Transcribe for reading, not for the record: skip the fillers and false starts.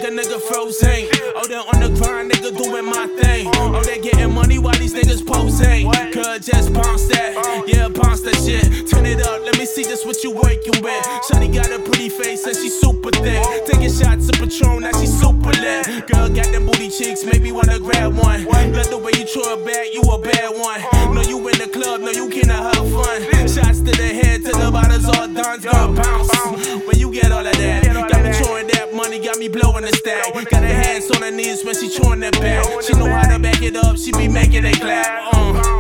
a nigga frozen. Oh, they on the grind, nigga doing my thing. Oh, they getting money while these niggas posing. Cuz just bounce that, yeah, bounce that shit. Turn it up, let me see just what you working with. Shawty got a pretty face and she super thick. Taking shots of Patron, now she super lit. Girl got them booty cheeks, maybe wanna grab one. Love the way you throw it back, you a bad one. No, you in the club, no, you cannot have fun. Shots to the head, to the bottles all done. Girl, bounce when you get all of that. Got me throwing that money, got me blowing the stack. Got her hands on her knees when she throwing that back. She know how to back it up, she be making it clap.